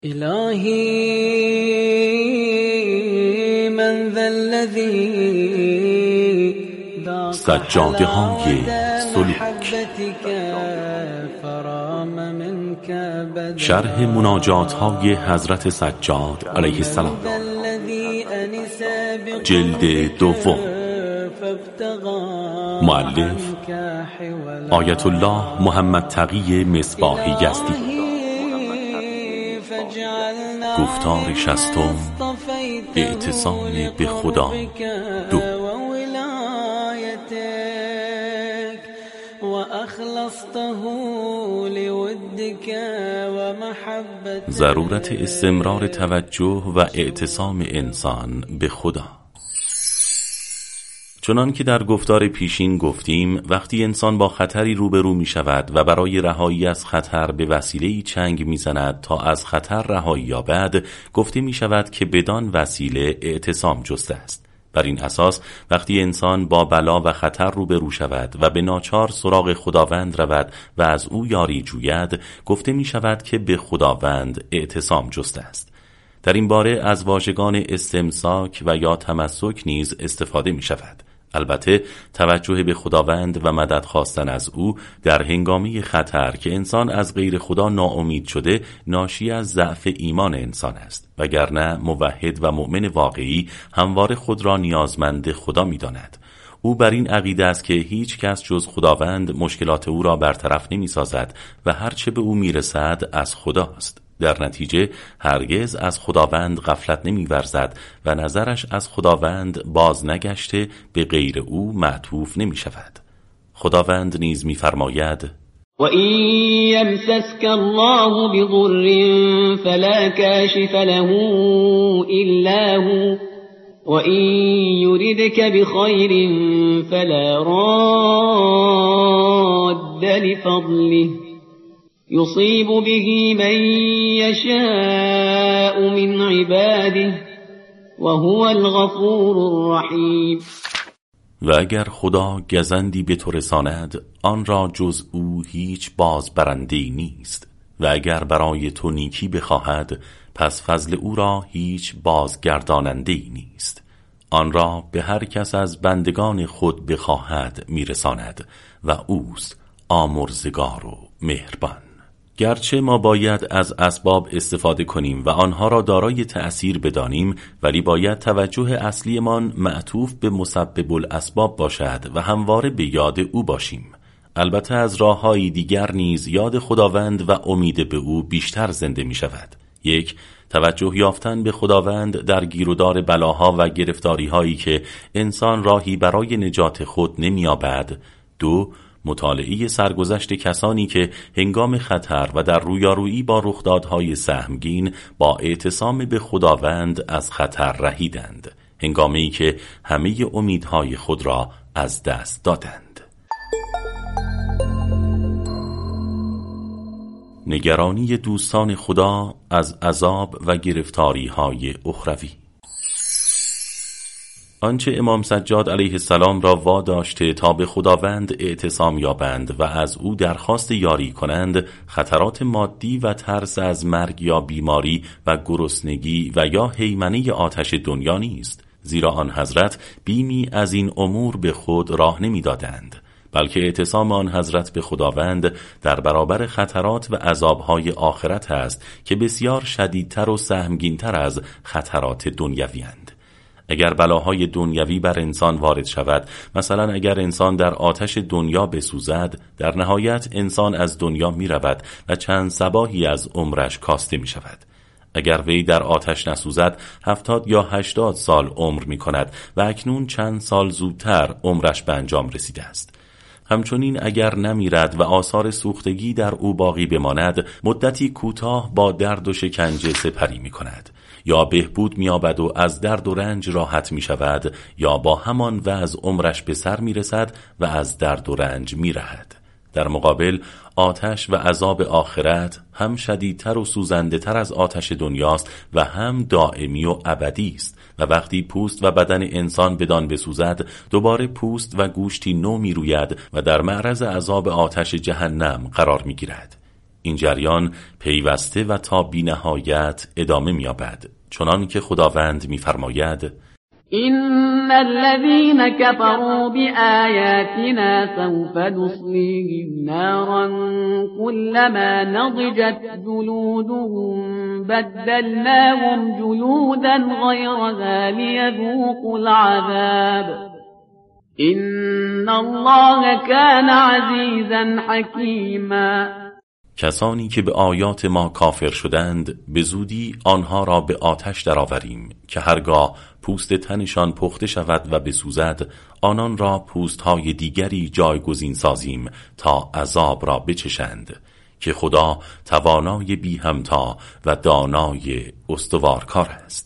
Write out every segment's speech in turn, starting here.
الهی من ذا الذی سجاده های سلوک، شرح مناجات های حضرت سجاد علیه السلام، جلد دوم، مؤلف آیت الله محمد تقی مصباح یزدی، گفتار شصتم، اعتصام به خدا دو. ضرورت استمرار توجه و اعتصام انسان به خدا. چنان که در گفتار پیشین گفتیم، وقتی انسان با خطری روبرو می شود و برای رهایی از خطر به وسیله‌ای چنگ می زند تا از خطر رهایی یابد، گفته می شود که بدان وسیله اعتصام جسته است. بر این اساس وقتی انسان با بلا و خطر روبرو شود و به ناچار سراغ خداوند رود و از او یاری جوید، گفته می شود که به خداوند اعتصام جسته است. در این باره از واژگان استمساک و یا تمسک نیز استفاده می شود. البته توجه به خداوند و مدد خواستن از او در هنگامی خطر که انسان از غیر خدا ناامید شده ناشی از ضعف ایمان انسان است، وگرنه موحد و مؤمن واقعی همواره خود را نیازمند خدا می داند. او بر این عقیده است که هیچ کس جز خداوند مشکلات او را برطرف نمی سازد و هرچه به او می رسد از خداست. در نتیجه هرگز از خداوند غفلت نمی ورزد و نظرش از خداوند باز نگشته به غیر او معطوف نمی شود. خداوند نیز می فرماید: و این یمسسک الله بضر فلا کاشف له الا هو و این یردک بخیر فلا راد لفضله يصيب به من يشاء من عباده وهو الغفور الرحیم. و اگر خدا گزندی به تو رساند، آن را جز او هیچ بازبرنده‌ای نیست، و اگر برای تو نیکی بخواهد، پس فضل او را هیچ بازگرداننده‌ای نیست. آن را به هر کس از بندگان خود بخواهد میرساند و اوست آمرزگار و مهربان. گرچه ما باید از اسباب استفاده کنیم و آنها را دارای تأثیر بدانیم، ولی باید توجه اصلیمان معطوف به مسبب الاسباب باشد و همواره به یاد او باشیم. البته از راه‌های دیگر نیز یاد خداوند و امید به او بیشتر زنده می شود. یک، توجه یافتن به خداوند در گیرودار بلاها و گرفتاری‌هایی که انسان راهی برای نجات خود نمی‌یابد. دو، مطالعه سرگذشت کسانی که هنگام خطر و در رویارویی با رخدادهای سهمگین با اعتصام به خداوند از خطر رهیدند، هنگامی که همه امیدهای خود را از دست دادند. نگرانی دوستان خدا از عذاب و گرفتاری‌های اخروی. آنچه امام سجاد علیه السلام را واداشته تا به خداوند اعتصام یابند و از او درخواست یاری کنند، خطرات مادی و ترس از مرگ یا بیماری و گرسنگی و یا هیمنه آتش دنیا نیست، زیرا آن حضرت بیمی از این امور به خود راه نمی دادند، بلکه اعتصام آن حضرت به خداوند در برابر خطرات و عذابهای آخرت است که بسیار شدیدتر و سهمگینتر از خطرات دنیوی اند. اگر بلاهای دنیوی بر انسان وارد شود، مثلا اگر انسان در آتش دنیا بسوزد، در نهایت انسان از دنیا می رود و چند صباحی از عمرش کاسته می شود. اگر وی در آتش نسوزد، 70 یا 80 سال عمر می کند و اکنون چند سال زودتر عمرش به انجام رسیده است. همچنین اگر نمیرد و آثار سوختگی در او باقی بماند، مدتی کوتاه با درد و شکنجه سپری می کند. یا بهبود می‌یابد و از درد و رنج راحت می‌شود، یا با همان وضع عمرش به سر می‌رسد و از درد و رنج می‌رهد. در مقابل آتش و عذاب آخرت هم شدیدتر و سوزنده‌تر از آتش دنیاست و هم دائمی و ابدی است و وقتی پوست و بدن انسان بدان بسوزد، دوباره پوست و گوشتی نو می‌روید و در معرض عذاب آتش جهنم قرار می‌گیرد. این جریان پیوسته و تا بی‌نهایت ادامه می‌یابد، چنان که خداوند می‌فرماید: إن الذين كفروا بآياتنا سوف نصليهم نارا كلما نضجت جلودهم بدلناهم جلودا غيرها ليذوقوا العذاب إن الله كان عزيزا حكيما. کسانی که به آیات ما کافر شدند به زودی آنها را به آتش درآوریم که هرگاه پوست تنشان پخته شود و بسوزد آنان را پوستهای دیگری جایگزین سازیم تا عذاب را بچشند که خدا توانای بی همتا و دانای استوارکار است.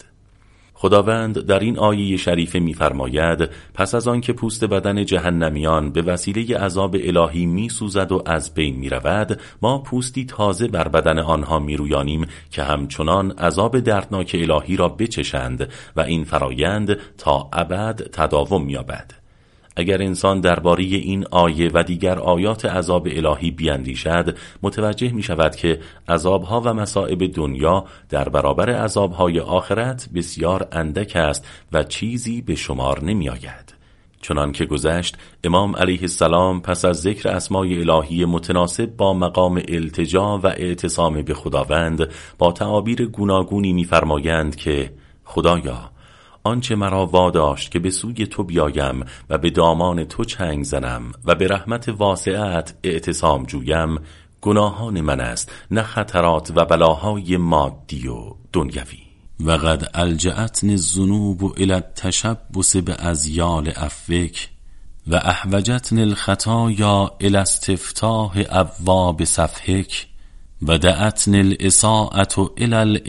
خداوند در این آیه شریفه می‌فرماید پس از آن که پوست بدن جهنمیان به وسیله عذاب الهی می‌سوزد و از بین می‌رود، ما پوستی تازه بر بدن آنها می‌رویانیم که همچنان عذاب دردناک الهی را بچشند و این فرایند تا ابد تداوم یابد. اگر انسان درباره این آیه و دیگر آیات عذاب الهی بیندیشد، متوجه می شود که عذابها و مصائب دنیا در برابر عذابهای آخرت بسیار اندک است و چیزی به شمار نمی آید. چنان که گذشت، امام علیه السلام پس از ذکر اسمای الهی متناسب با مقام التجا و اعتصام به خداوند با تعابیر گوناگونی می فرمایند که خدایا، آنچه مرا واداشت که به سوی تو بیایم و به دامان تو چنگ زنم و به رحمت واسعت اعتصام جویم گناهان من است، نه خطرات و بلاهای مادی و دنیوی. و قد الجأتنی الذنوب الی التشبث بازیال عفوک و احوجتنی الخطایا الی استفتاح ابواب صفحک و دعتنی الاساءة الی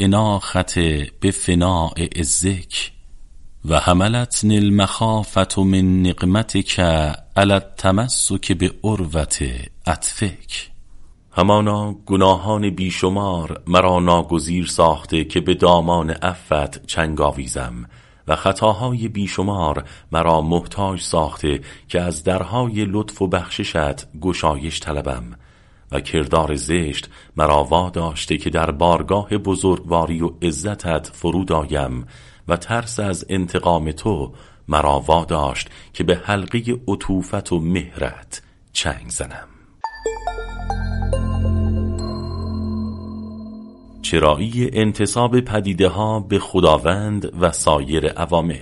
الاناخة بفناء عزک و حملتنی المخافة من نقمتک علی التمسک بعروة عطفک. همانا گناهان بیشمار مرا ناگزیر ساخته که به دامان عفوت چنگ آویزم و خطاهای بیشمار مرا محتاج ساخته که از درهای لطف و بخششت گشایش طلبم و کردار زشت مرا واداشته که در بارگاه بزرگواری و عزتت فرود آیم و ترس از انتقام تو مرا واداشت که به حلقه عطوفت و مهرت چنگ زنم. چرایی انتساب پدیده ها به خداوند و سایر عوامل.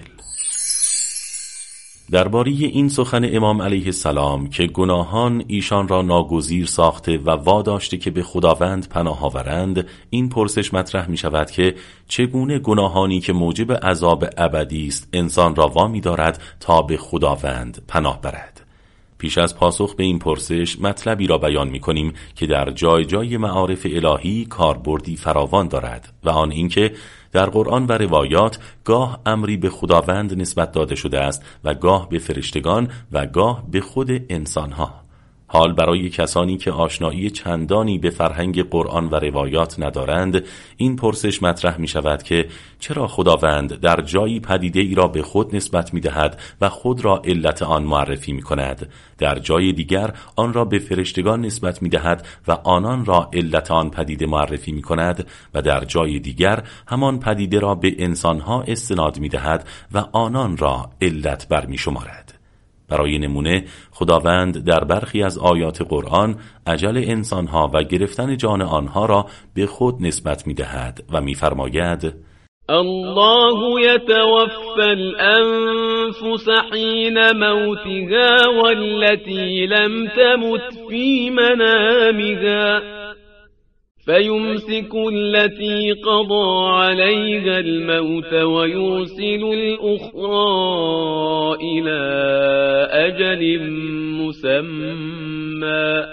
درباره این سخن امام علیه السلام که گناهان ایشان را ناگزیر ساخته و واداشته که به خداوند پناه آورند، این پرسش مطرح می شود که چگونه گناهانی که موجب عذاب ابدی است انسان را وامی دارد تا به خداوند پناه برد. پیش از پاسخ به این پرسش مطلبی را بیان می کنیم که در جای جای معارف الهی کاربردی فراوان دارد و آن اینکه در قرآن و روایات گاه امری به خداوند نسبت داده شده است و گاه به فرشتگان و گاه به خود انسانها. حال برای کسانی که آشنایی چندانی به فرهنگ قرآن و روایات ندارند، این پرسش مطرح می شود که چرا خداوند در جایی پدیده ای را به خود نسبت می دهد و خود را علت آن معرفی می کند، در جای دیگر آن را به فرشتگان نسبت می دهد و آنان را علت آن پدیده معرفی می کند و در جای دیگر همان پدیده را به انسانها استناد می دهد و آنان را علت برمی شمارد. برای نمونه خداوند در برخی از آیات قرآن اجل انسانها و گرفتن جان آنها را به خود نسبت می دهد و می فرماید الله يتوفى الأنفس حين موتها والتي لم تمت في منامها فيمسك التي قضى عليها الموت ويرسل الأخرى إلى أجل مسمى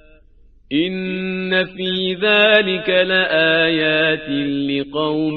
إن في ذلك لآيات لقوم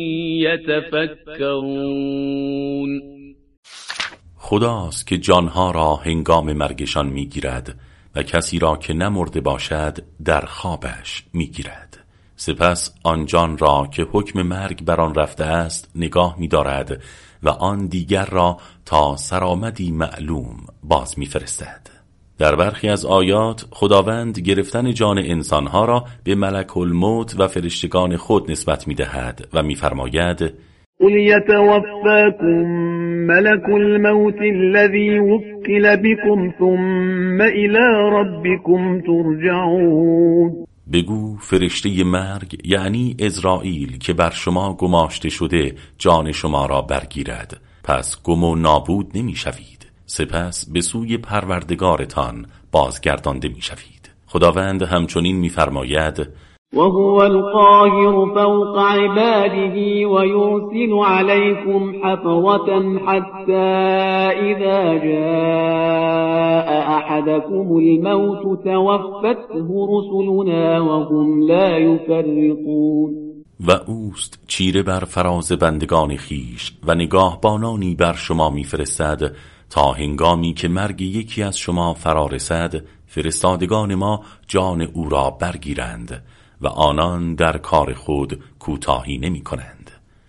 يتفكرون. خداست که جانها را هنگام مرگشان میگیرد و کسی را که نمرده باشد در خوابش میگیرد. سپس آن جان را که حکم مرگ بر آن رفته است نگاه می‌دارد و آن دیگر را تا سرآمدی معلوم باز می‌فرستد. در برخی از آیات خداوند گرفتن جان انسانها را به ملک الموت و فرشتگان خود نسبت می‌دهد و می‌فرماید: قل يتوفاكم ملك الموت الذي وكل بكم ثم إلى ربكم ترجعون. بگو فرشته مرگ یعنی عزرائیل که بر شما گماشته شده جان شما را برگیرد، پس گم و نابود نمی شوید، سپس به سوی پروردگارتان بازگردانده می شوید. خداوند همچنین می فرماید: وهو القاهر فوق عباده ويرسل عليكم حفظة حتى إذا جاء أحدكم الموت توفته رسلنا وهم لا يفرطون. و اوست چیره بر فراز بندگان خیش و نگاهبانانی بر شما میفرستد تا هنگامی که مرگ یکی از شما فرا رسد فرستادگان ما جان او را برگیرند و آنان در کار خود کوتاهی نمی کنند.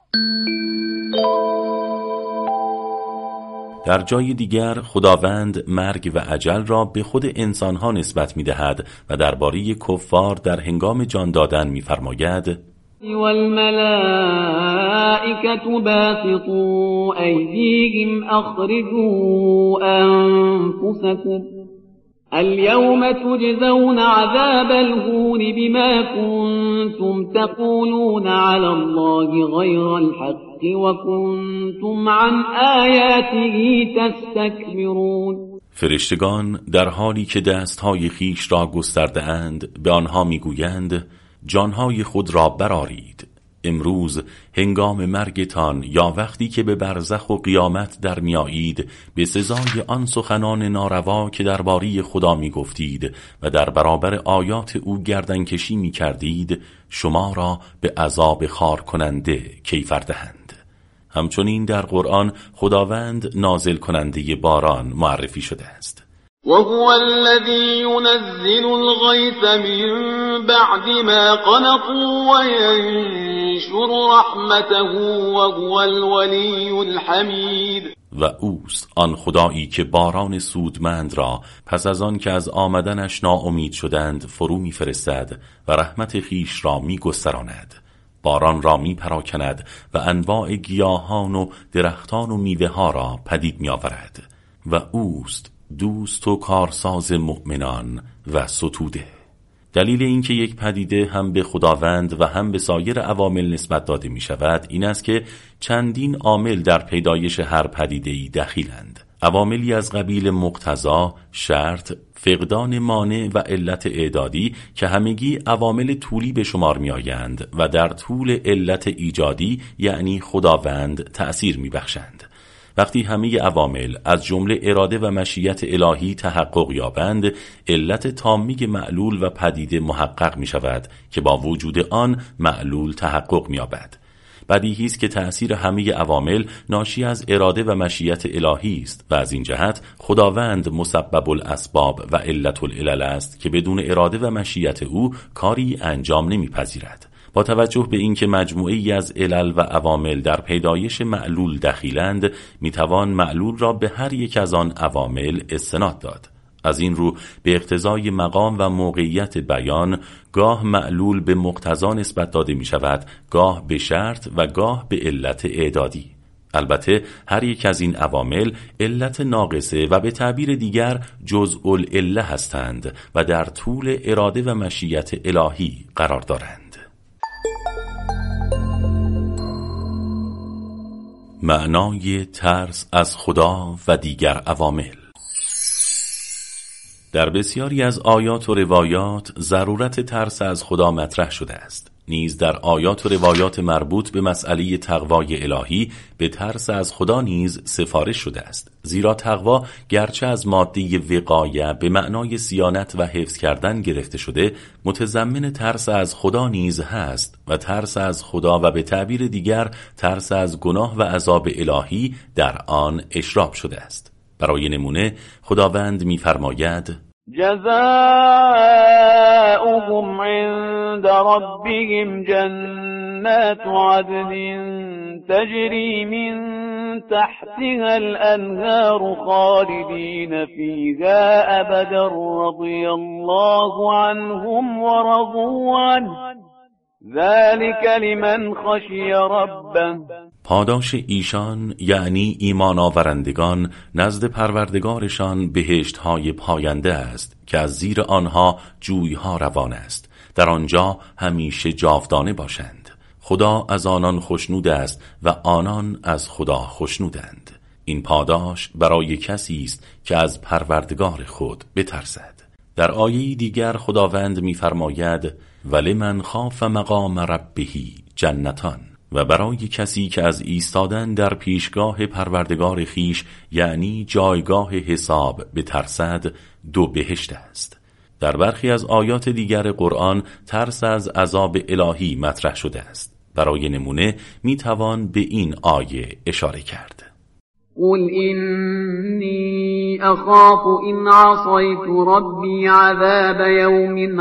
در جای دیگر خداوند مرگ و اجل را به خود انسانها نسبت می دهد و درباره کفار در هنگام جان دادن می فرماید: والملائكة باسطوا أيديهم أخرجوا أنفسكم اليوم تجزون عذاب الهون بما كنتم تقولون على الله غير الحق وكنتم عن آياته تستكبرون. فرشتگان در حالی که دستهای خیش را گسترده اند به آنها میگویند: جانهای خود را برآرید، امروز هنگام مرگتان یا وقتی که به برزخ و قیامت در میایید به سزای آن سخنان ناروا که درباره خدا می گفتید و در برابر آیات او گردنکشی می کردید شما را به عذاب خار کننده کیفر دهند. همچنین در قرآن خداوند نازل کننده باران معرفی شده است. وهو الذي ينزل الغيث من بعد ما قنطوا وينشر رحمته وهو الولي الحمید. و اوست آن خدایی که باران سودمند را پس از آن که از آمدنش ناامید شدند فرو می‌فرستد و رحمت خیش را می‌گستراند، باران را می‌پراکند و انواع گیاهان و درختان و میوه‌ها را پدید می‌آورد. و اوست دوست و کارساز مؤمنان و ستوده. دلیل اینکه یک پدیده هم به خداوند و هم به سایر عوامل نسبت داده می شود این است که چندین عامل در پیدایش هر پدیده‌ای دخیلند. عواملی از قبیل مقتضا، شرط، فقدان مانع و علت اعدادی که همگی عوامل طولی به شمار می آیند و در طول علت ایجادی یعنی خداوند تأثیر می بخشند. وقتی همه عوامل از جمله اراده و مشیت الهی تحقق یابند، علت تامی معلول و پدیده محقق می شود که با وجود آن معلول تحقق می یابد. بدیهی است که تأثیر همه عوامل ناشی از اراده و مشیت الهی است و از این جهت خداوند مسبب الاسباب و علت العلل است که بدون اراده و مشیت او کاری انجام نمیپذیرد. با توجه به اینکه مجموعه‌ای از علل و عوامل در پیدایش معلول دخیلند، میتوان معلول را به هر یک از آن عوامل استناد داد. از این رو به اقتضای مقام و موقعیت بیان گاه معلول به مقتضا نسبت داده می شود، گاه به شرط و گاه به علت اعدادی. البته هر یک از این عوامل علت ناقصه و به تعبیر دیگر جزء العله هستند و در طول اراده و مشیت الهی قرار دارند. معنای ترس از خدا و دیگر عوامل. در بسیاری از آیات و روایات ضرورت ترس از خدا مطرح شده است. نیز در آیات و روایات مربوط به مسئله تقوای الهی به ترس از خدا نیز سفارش شده است. زیرا تقوا گرچه از ماده وقایه به معنای صیانت و حفظ کردن گرفته شده، متضمن ترس از خدا نیز هست و ترس از خدا و به تعبیر دیگر ترس از گناه و عذاب الهی در آن اشراق شده است. برای نمونه خداوند می‌فرماید: جزاؤهم عند ربهم جنات عدن تجري من تحتها الأنهار خالدين فيها أبدا رضي الله عنهم ورضوا عنه ذلك لمن خشی ربه. پاداش ایشان یعنی ایمان آورندگان نزد پروردگارشان بهشت‌های پاینده است که از زیر آنها جوی‌ها روان است، در آنجا همیشه جاودانه باشند. خدا از آنان خوشنود است و آنان از خدا خوشنودند. این پاداش برای کسی است که از پروردگار خود بترسد. در آیه دیگر خداوند می‌فرماید ولمن خاف مقام ربه جنتان، و برای کسی که از ایستادن در پیشگاه پروردگار خیش یعنی جایگاه حساب بترسد 2 بهشت است. در برخی از آیات دیگر قرآن ترس از عذاب الهی مطرح شده است. برای نمونه میتوان به این آیه اشاره کرد. قل إني أخاف إن عصيت ربي عذاب يوم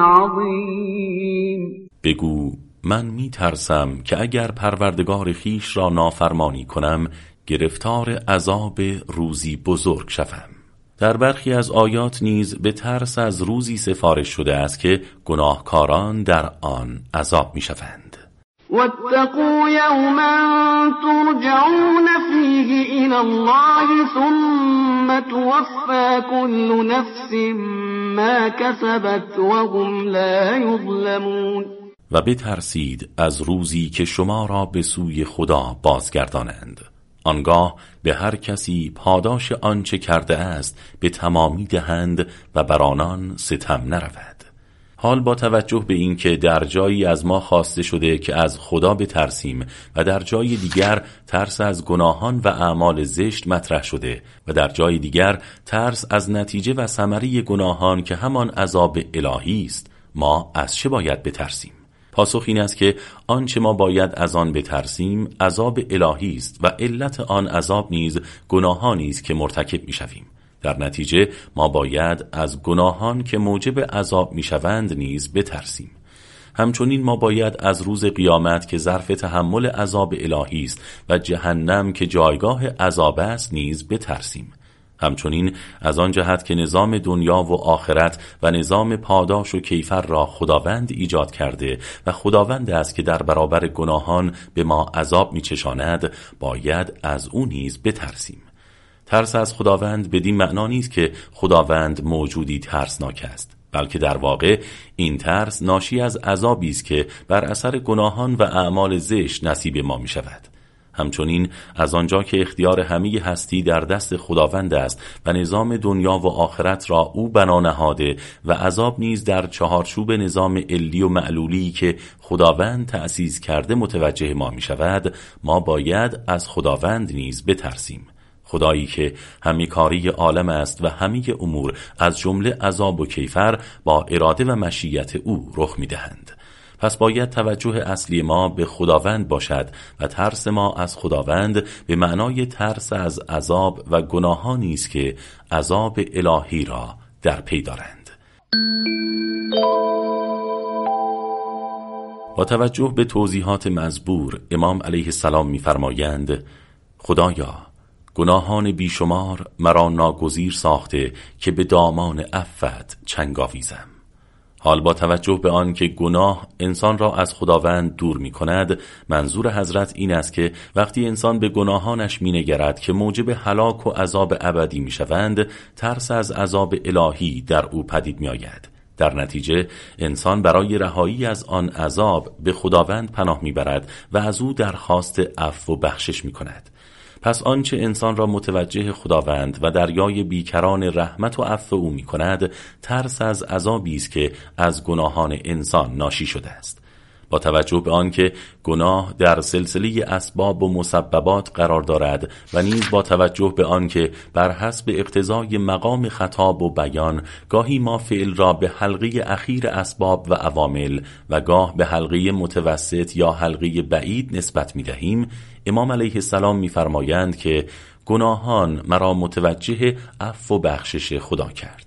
عظيم. بگو من میترسم که اگر پروردگار خیش را نافرمانی کنم گرفتار عذاب روزی بزرگ شوم. در برخی از آیات نیز به ترس از روزی سفارش شده است که گناهکاران در آن عذاب میشوند. واتقوا يوما ترجعون فيه إلى الله ثم توفى كل نفس ما كسبت وهم لا يظلمون. و بترسید از روزی که شما را به سوی خدا بازگردانند، آنگاه به هر کسی پاداش آنچه کرده است به تمامی دهند و بر آنان ستم نرود. حال با توجه به اینکه در جایی از ما خواسته شده که از خدا بترسیم و در جای دیگر ترس از گناهان و اعمال زشت مطرح شده و در جای دیگر ترس از نتیجه و ثمره گناهان که همان عذاب الهی است، ما از چه باید بترسیم؟ پاسخ این است که آنچه ما باید از آن بترسیم عذاب الهی است و علت آن عذاب نیز گناهانی است که مرتکب می‌شویم. در نتیجه ما باید از گناهان که موجب عذاب می‌شوند نیز بترسیم. همچنین ما باید از روز قیامت که ظرف تحمل عذاب الهی است و جهنم که جایگاه عذاب است نیز بترسیم. همچنین از آن جهت که نظام دنیا و آخرت و نظام پاداش و کیفر را خداوند ایجاد کرده و خداوند است که در برابر گناهان به ما عذاب می‌چشاند، باید از او نیز بترسیم. ترس از خداوند بدین معنا نیست که خداوند موجودی ترسناک است، بلکه در واقع این ترس ناشی از عذابی است که بر اثر گناهان و اعمال زشت نصیب ما می شود. همچنین از آنجا که اختیار همه هستی در دست خداوند است و نظام دنیا و آخرت را او بنا نهاده و عذاب نیز در چهارچوب نظام علی و معلولی که خداوند تأسیس کرده متوجه ما می شود، ما باید از خداوند نیز بترسیم. خدایی که همه کاری عالم است و همه امور از جمله عذاب و کیفر با اراده و مشیت او رخ می دهند. پس باید توجه اصلی ما به خداوند باشد و ترس ما از خداوند به معنای ترس از عذاب و گناهانی است که عذاب الهی را در پی دارند. با توجه به توضیحات مزبور، امام علیه السلام می‌فرمایند: خدایا، گناهان بیشمار مرا ناگزیر ساخته که به دامان عفوت چنگ آویزم. حال با توجه به آن که گناه انسان را از خداوند دور می کند، منظور حضرت این است که وقتی انسان به گناهانش می نگرد که موجب هلاک و عذاب ابدی می شوند، ترس از عذاب الهی در او پدید می آید. در نتیجه انسان برای رهایی از آن عذاب به خداوند پناه می برد و از او درخواست عفو و بخشش می کند. پس آنچه انسان را متوجه خداوند و دریای بیکران رحمت و عفو او می کند، ترس از عذابی است که از گناهان انسان ناشی شده است. با توجه به آنکه گناه در سلسله اسباب و مسببات قرار دارد و نیز با توجه به آنکه بر حسب اقتضای مقام خطاب و بیان گاهی ما فعل را به حلقه اخیر اسباب و عوامل و گاه به حلقه متوسط یا حلقه بعید نسبت می دهیم، امام علیه السلام می فرمایند که گناهان مرا متوجه عفو و بخشش خدا کرد.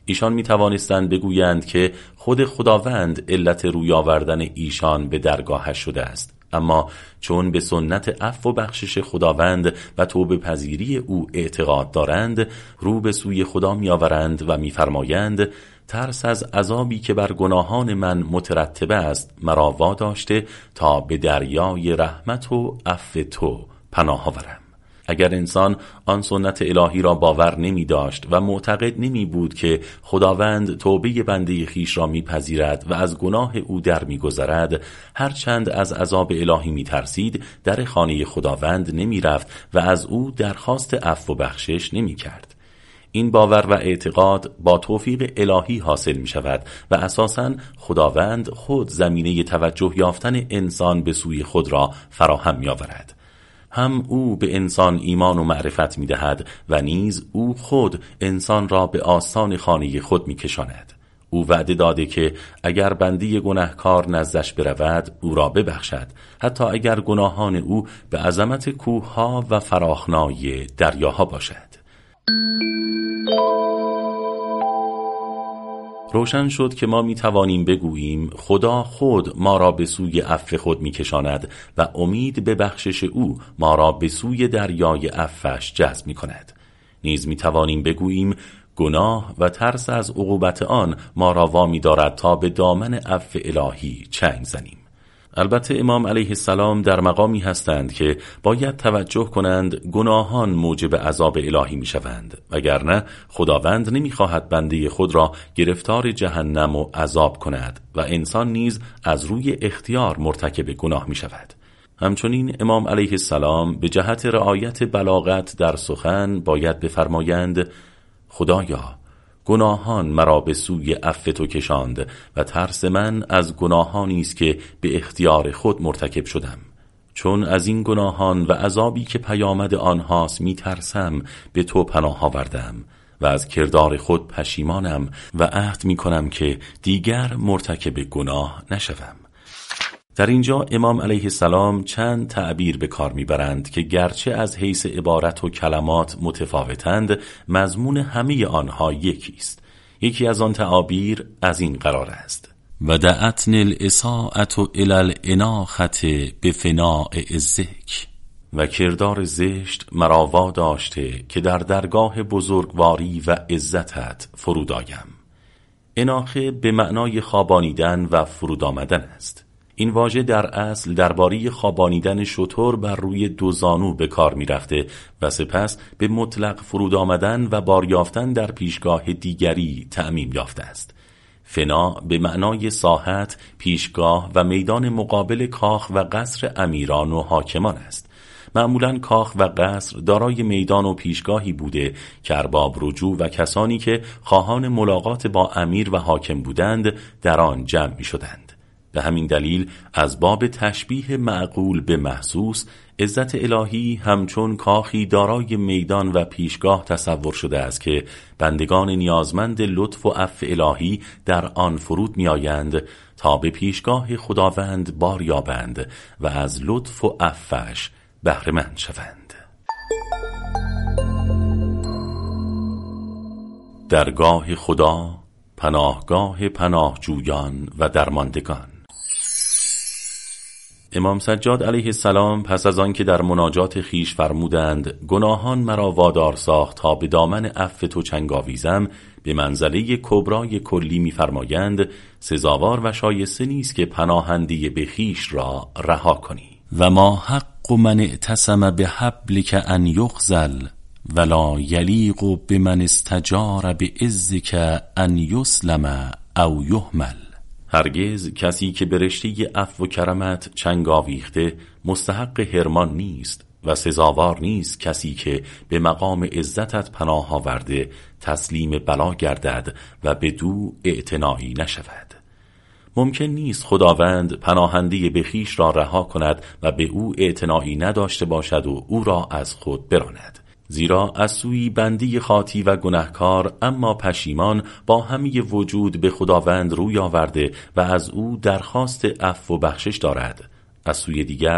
ایشان می توانستند بگویند که خود خداوند علت روی آوردن ایشان به درگاهش شده است، اما چون به سنت عفو و بخشش خداوند و توبه پذیری او اعتقاد دارند، رو به سوی خدا می آورند و می فرمایند ترس از عذابی که بر گناهان من مترتب است مرا واداشته تا به دریای رحمت و عفو تو پناه آورم. اگر انسان آن سنت الهی را باور نمی داشت و معتقد نمی بود که خداوند توبه بنده خیش را می پذیرد و از گناه او در می گذرد، هرچند از عذاب الهی می ترسید در خانه خداوند نمی رفت و از او درخواست عفو و بخشش نمی کرد. این باور و اعتقاد با توفیق الهی حاصل می شود و اساساً خداوند خود زمینه توجه یافتن انسان به سوی خود را فراهم می آورد. هم او به انسان ایمان و معرفت می دهد و نیز او خود انسان را به آستان خانه خود می کشاند. او وعده داده که اگر بندی گناهکار نزدش برود او را ببخشد، حتی اگر گناهان او به عظمت کوهها و فراخنای دریاها باشد. روشن شد که ما می توانیم بگوییم خدا خود ما را به سوی عفو خود می کشاند و امید به بخشش او ما را به سوی دریای عفوش جذب می کند. نیز می توانیم بگوییم گناه و ترس از عقوبت آن ما را وامی دارد تا به دامن عفو الهی چنگ زنیم. البته امام علیه السلام در مقامی هستند که باید توجه کنند گناهان موجب عذاب الهی می شوند، وگرنه خداوند نمی خواهد بنده خود را گرفتار جهنم و عذاب کند و انسان نیز از روی اختیار مرتکب گناه می شود. همچنین امام علیه السلام به جهت رعایت بلاغت در سخن باید بفرمایند خدایا گناهان مرا به سوی عفو تو کشاند و ترس من از گناهانی است که به اختیار خود مرتکب شدم. چون از این گناهان و عذابی که پیامد آنهاست می ترسم به تو پناه آوردم و از کردار خود پشیمانم و عهد می کنم که دیگر مرتکب گناه نشوم. در اینجا امام علیه السلام چند تعبیر به کار میبرند که گرچه از حیث عبارت و کلمات متفاوتند، مضمون همه آنها یکی است. یکی از آن تعابیر از این قرار است: و دعتن الاساءة الی الاناخة بفناء عزک، و کردار زشت مرا واداشته که در درگاه بزرگواری و عزتت فرود آیم. اناخه به معنای خوابانیدن و فرود آمدن است. این واژه در اصل درباره خوابانیدن شتر بر روی دو زانو به کار می رفته و سپس به مطلق فرود آمدن و بار یافتن در پیشگاه دیگری تعمیم یافته است. فنا به معنای ساحت، پیشگاه و میدان مقابل کاخ و قصر امیران و حاکمان است. معمولاً کاخ و قصر دارای میدان و پیشگاهی بوده که ارباب رجوع و کسانی که خواهان ملاقات با امیر و حاکم بودند در آن جمع می شدند. به همین دلیل از باب تشبیه معقول به محسوس، عزت الهی همچون کاخی دارای میدان و پیشگاه تصور شده است که بندگان نیازمند لطف و عفو الهی در آن فرود می آیند تا به پیشگاه خداوند بار یابند و از لطف و عفوش بهره مند شوند. درگاه خدا، پناهگاه پناهجویان و درماندگان. امام سجاد علیه السلام پس از آن که در مناجات خیش فرمودند گناهان مرا وادار ساخت تا به دامن عفو تو چنگ آویزم، به منزله کبرای کلی می‌فرمایند سزاوار و شایسته نیست که پناهنده به خیش را رها کنی. و ما حق من اعتصم بحبلک ان یخذل ولا یلیق بمن استجار بعزک ان یسلم او یهمل. هرگز کسی که به رشته عفو و کرمت چنگ آویخته مستحق حرمان نیست و سزاوار نیست کسی که به مقام عزتت پناه آورده تسلیم بلا گردد و به دو اعتنایی نشود. ممکن نیست خداوند پناهنده به خویش را رها کند و به او اعتنایی نداشته باشد و او را از خود براند. زیرا از سوی بندی خاطی و گناهکار اما پشیمان با همه وجود به خداوند روی آورده و از او درخواست عفو و بخشش دارد. از سوی دیگر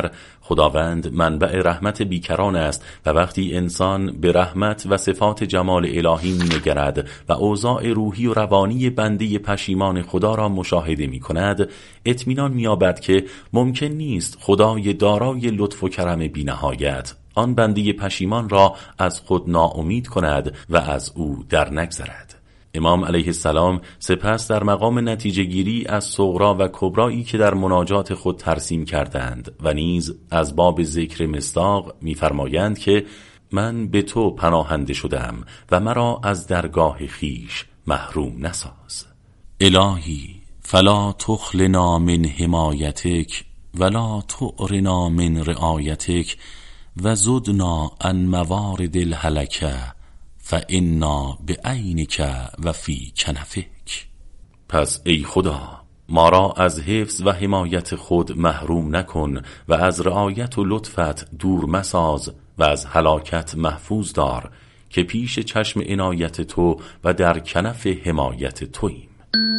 خداوند منبع رحمت بیکران است و وقتی انسان به رحمت و صفات جمال الهی می‌نگرد و اوضاع روحی و روانی بنده پشیمان خدا را مشاهده می‌کند، اطمینان می‌یابد که ممکن نیست خدای دارای لطف و کرم بی‌نهایت آن بنده پشیمان را از خود ناامید کند و از او در نگذرد. امام علیه السلام سپس در مقام نتیجه گیری از صغرا و کبرایی که در مناجات خود ترسیم کردند و نیز از باب ذکر مصداق می‌فرمایند که من به تو پناهنده شدم و مرا از درگاه خیش محروم نساز. الهی فلا تخلنا من حمایتک ولا تعرنا من رعایتک و زدنا عن موارد الهلکه فانا بعینک و فی کنفک. پس ای خدا ما را از حفظ و حمایت خود محروم نکن و از رعایت و لطفت دور مساز و از هلاکت محفوظ دار که پیش چشم عنایت تو و در کنف حمایت توییم.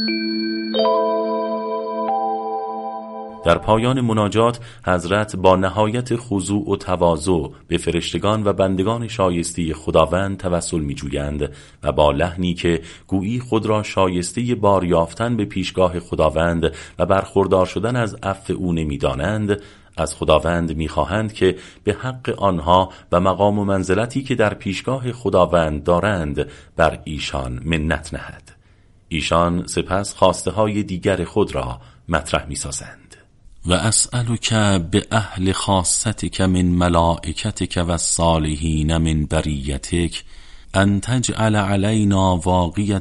در پایان مناجات حضرت با نهایت خضوع و تواضع به فرشتگان و بندگان شایسته خداوند توسل می‌جویند و با لحنی که گویی خود را شایسته بار یافتن به پیشگاه خداوند و برخوردار شدن از عفو او نمی‌دانند، از خداوند می‌خواهند که به حق آنها و مقام و منزلتی که در پیشگاه خداوند دارند بر ایشان منت نهد. ایشان سپس خواسته های دیگر خود را مطرح می‌سازند. و اسألک به اهل خاصتک من ملائکتک و الصالحین من بریتک ان تجعل علینا واقیة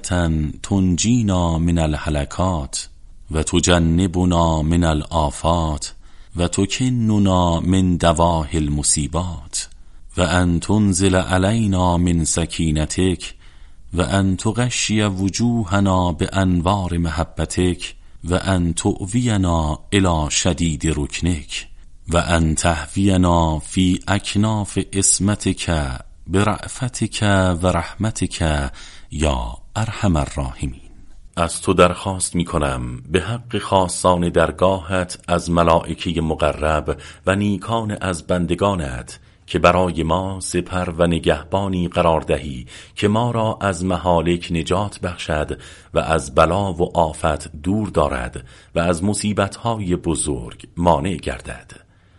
تنجینا من الهلکات و تجنبنا من الآفات و تکننا من دواهی المصیبات و ان تنزل علینا من سکینتک و ان تغشی وجوهنا بانوار محبتک و ان تؤوینا الی شدید رکنک و ان تهوینا فی اکناف اسمتک برأفتک و رحمتک یا ارحم الراحمین. از تو درخواست می کنم به حق خاصان درگاهت از ملائکه مقرب و نیکان از بندگانت که برای ما سپر و نگهبانی قرار دهی که ما را از مهالک نجات بخشد و از بلا و آفت دور دارد و از مصیبت‌های بزرگ مانع گردد.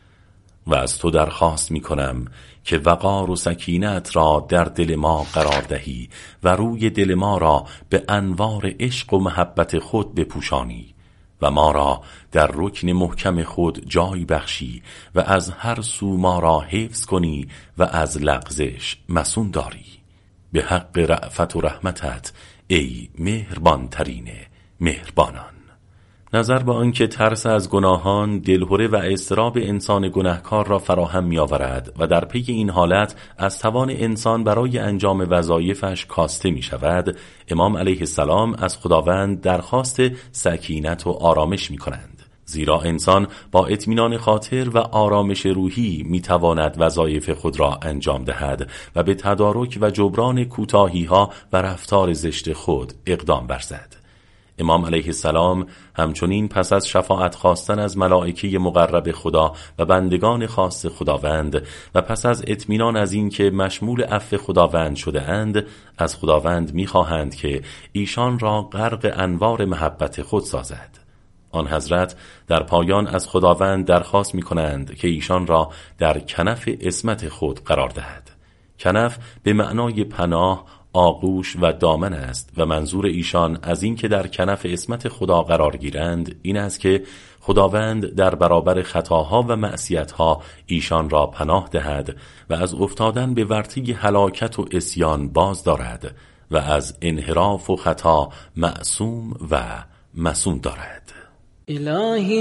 و از تو درخواست می کنم که وقار و سکینت را در دل ما قرار دهی و روی دل ما را به انوار عشق و محبت خود بپوشانی و ما را در رکن محکم خود جای بخشی و از هر سو ما را حفظ کنی و از لغزش مصون داری. به حق رأفت و رحمتت ای مهربان ترین مهربانان. نظر به آنکه ترس از گناهان دلهره و اضطراب انسان گناهکار را فراهم می آورد و در پی این حالت از توان انسان برای انجام وظایفش کاسته می شود، امام علیه السلام از خداوند درخواست سکینت و آرامش می کنند. زیرا انسان با اطمینان خاطر و آرامش روحی می تواند وظایف خود را انجام دهد و به تدارک و جبران کوتاهی‌ها و رفتار زشت خود اقدام ورزد. امام علیه السلام همچنین پس از شفاعت خواستن از ملائکه مقرب خدا و بندگان خاص خداوند و پس از اطمینان از این که مشمول عفو خداوند شده اند، از خداوند می‌خواهند که ایشان را غرق انوار محبت خود سازد. آن حضرت در پایان از خداوند درخواست می‌کنند که ایشان را در کنف عصمت خود قرار دهد. کنف به معنای پناه، آغوش و دامن است و منظور ایشان از این که در کنف عصمت خدا قرار گیرند این است که خداوند در برابر خطاها و معصیتها ایشان را پناه دهد و از افتادن به ورطه هلاکت و عصیان باز دارد و از انحراف و خطا معصوم و مصون دارد. الهی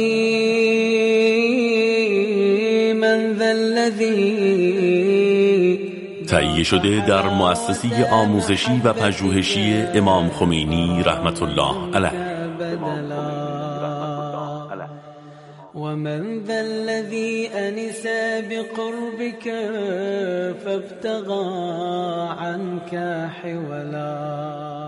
من ذا الذی تهیه شده در مؤسسه آموزشی و پژوهشی امام خمینی رحمت الله علیه. ومن ذا الذي أنس بقربك فابتغى عنك حولا